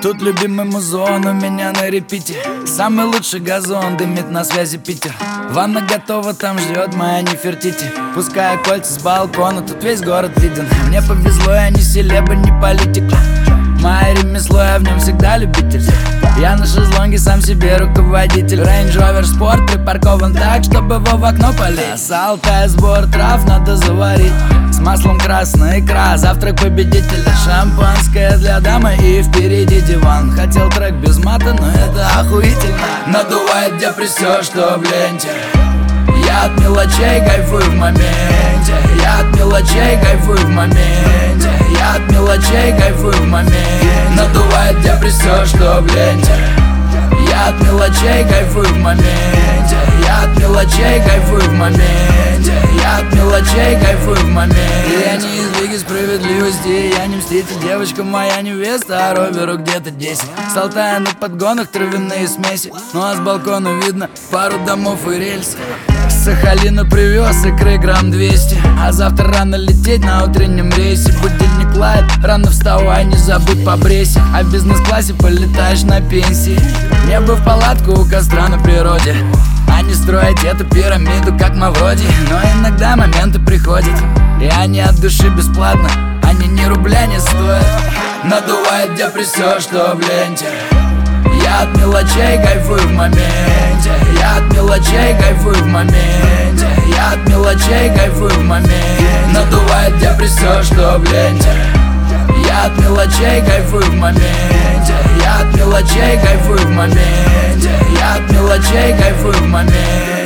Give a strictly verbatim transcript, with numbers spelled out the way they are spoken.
Тут любимый музон у меня на репите. Самый лучший газон дымит на связи Питер. Ванна готова, там ждет моя Нефертити. Пуская кольца с балкона, тут весь город виден. Мне повезло, я не селеба, не политик. Мое ремесло, я в нем всегда любитель. Я на шезлонге, сам себе руководитель. Range Rover Sport припаркован так, чтобы его в окно полить. Салтай сбор трав надо заварить с маслом красная икра, завтрак победителя. Шампанское для дамы и впереди диван. Хотел трек без мата, но это охуительно. Надувает депрессию, что в ленте. Я от мелочей кайфую в моменте. Я от мелочей кайфую в моменте. Я от мелочей кайфую в моменте. Надувает депрессию, что в ленте. Я от мелочей кайфую в моменте. Я от мелочей кайфую в моменте. Я от мелочей кайфую в моменте. Я не из лиги справедливости, я не мститель. Девочка моя невеста, а роверу где-то десять. С Алтая на подгонах травяные смеси. Ну а с балкона видно пару домов и рельсы. С Сахалина привез икры грамм двести. А завтра рано лететь на утреннем рейсе. Будильник лает, рано вставай, не забудь побрейся. А в бизнес-классе полетаешь на пенсии. Мне бы в палатку у костра на природе, а не строить эту пирамиду, как Мавроди. Но иногда моменты приходят, и они от души бесплатно. Они ни рубля не стоят. Надувает депрессию, что в ленте. Я от мелочей кайфую в моменте. Я от мелочей кайфую в моменте. Я от мелочей кайфую в моменте. Надувает депрессию, что в ленте. Я от мелочей кайфую в моменте. Я от мелочей кайфую в моменте. Я от мелочей кайфую в моменте.